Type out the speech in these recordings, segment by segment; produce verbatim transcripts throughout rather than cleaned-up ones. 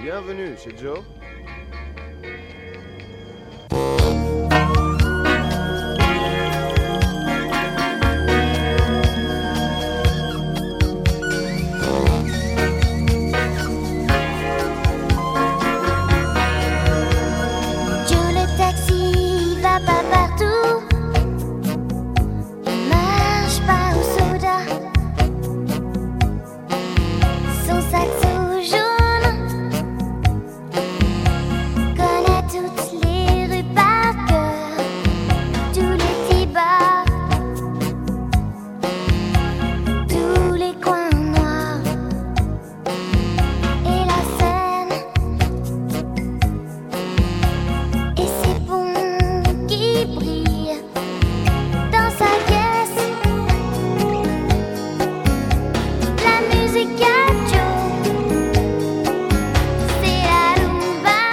Bienvenue chez Joe. Joe le taxi va pas partout, il marche pas au soda. Son saxo jaune connaît toutes les rues par cœur, tous les petits bars, tous les coins noirs et la Seine et ses ponts qui brillent dans sa caisse. La musique à Joe, c'est la rumba,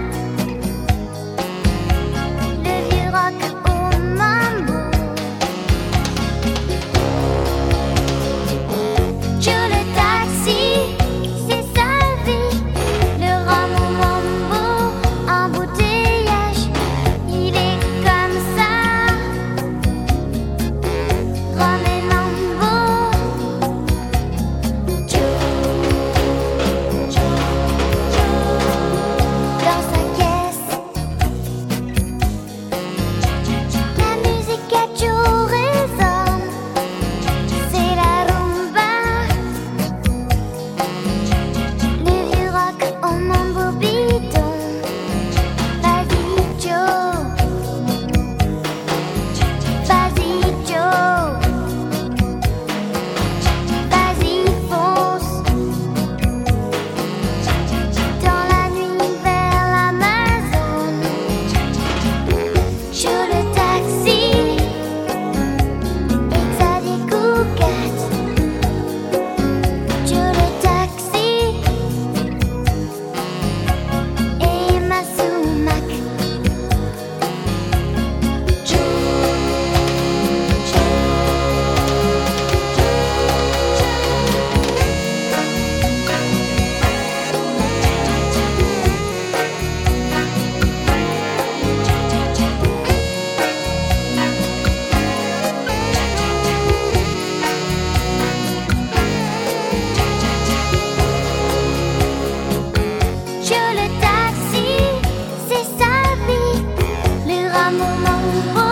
le vieux rock au mambo. Joe le taxi, c'est sa vie, le rhum au mambo, embouteillage, il est comme ça. Rhum et mambo, Joe, Joe, Joe, dans sa caisse. La musique à Joe résonne, c'est la rumba, le vieux rock au mambo bidon. Vas-y Joe, vas-y Joe, vas-y fonce dans la nuit vers l'Amazone. Joe le taxi et Xavier Cugat. Joe le taxi et Masumak. Joe, Joe le taxi, c'est sa vie, le rhum au mambo,